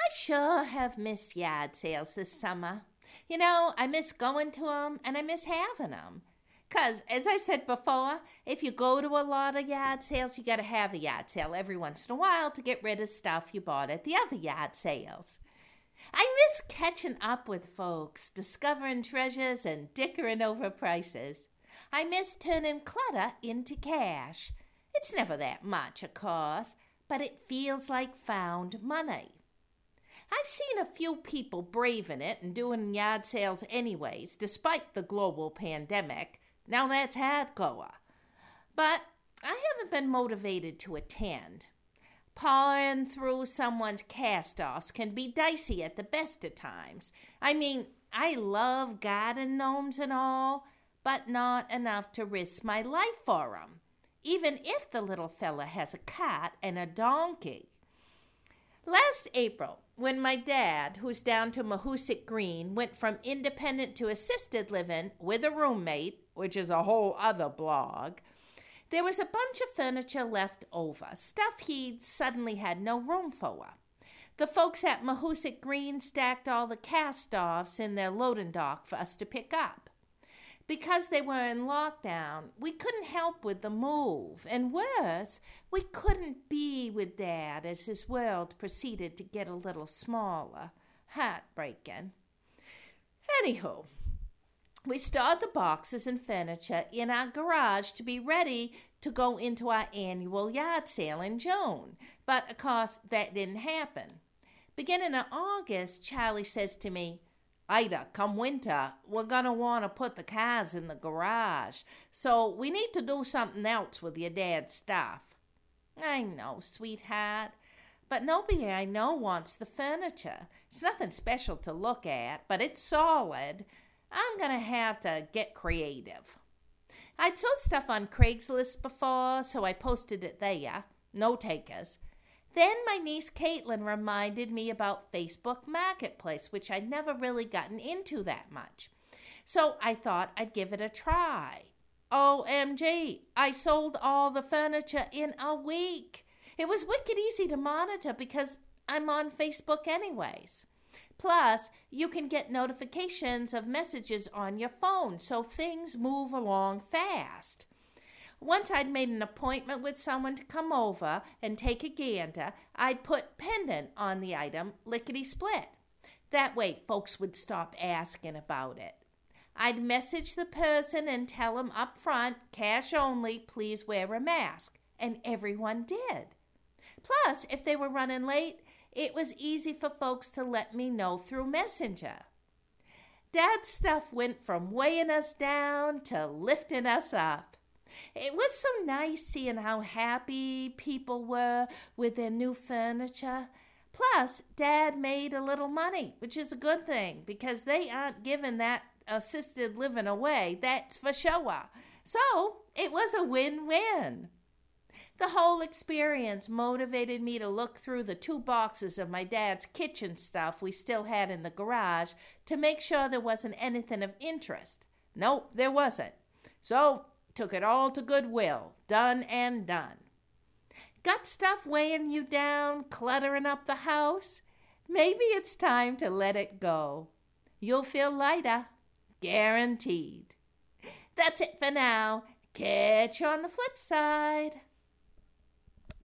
sure have missed yard sales this summer. I miss going to them and I miss having them. Because, as I've said before, if you go to a lot of yard sales, you got to have a yard sale every once in a while to get rid of stuff you bought at the other yard sales. I miss catching up with folks, discovering treasures and dickering over prices. I miss turning clutter into cash. It's never that much, of course, but it feels like found money. I've seen a few people braving it and doing yard sales anyways, despite the global pandemic. Now that's hardcore. But I haven't been motivated to attend. Pawing through someone's cast-offs can be dicey at the best of times. I mean, I love garden gnomes and all, but not enough to risk my life for 'em, even if the little fella has a cat and a donkey. Last April, when my dad, who's down to Mahoosic Green, went from independent to assisted living with a roommate, which is a whole other blog, there was a bunch of furniture left over, stuff he'd suddenly had no room for. The folks at Mahoosic Green stacked all the cast-offs in their loading dock for us to pick up. Because they were in lockdown, we couldn't help with the move, and worse, we couldn't be with Dad as his world proceeded to get a little smaller. Heartbreaking. Anywho, we stored the boxes and furniture in our garage to be ready to go into our annual yard sale in June, but of course that didn't happen. Beginning of August, Charlie says to me, "Ida, come winter, we're going to want to put the cars in the garage, so we need to do something else with your dad's stuff." I know, sweetheart, but nobody I know wants the furniture. It's nothing special to look at, but it's solid. I'm going to have to get creative. I'd sold stuff on Craigslist before, so I posted it there. No takers. Then my niece Caitlin reminded me about Facebook Marketplace, which I'd never really gotten into that much. So I thought I'd give it a try. OMG, I sold all the furniture in a week. It was wicked easy to monitor because I'm on Facebook anyways. Plus, you can get notifications of messages on your phone, so things move along fast. Once I'd made an appointment with someone to come over and take a gander, I'd put pendant on the item lickety-split. That way, folks would stop asking about it. I'd message the person and tell them up front, cash only, please wear a mask. And everyone did. Plus, if they were running late, it was easy for folks to let me know through Messenger. Dad's stuff went from weighing us down to lifting us up. It was so nice seeing how happy people were with their new furniture. Plus, Dad made a little money, which is a good thing because they aren't giving that assisted living away, that's for sure. So, it was a win-win. The whole experience motivated me to look through the 2 boxes of my dad's kitchen stuff we still had in the garage to make sure there wasn't anything of interest. Nope, there wasn't. So, took it all to Goodwill. Done and done. Got stuff weighing you down, cluttering up the house? Maybe it's time to let it go. You'll feel lighter. Guaranteed. That's it for now. Catch you on the flip side.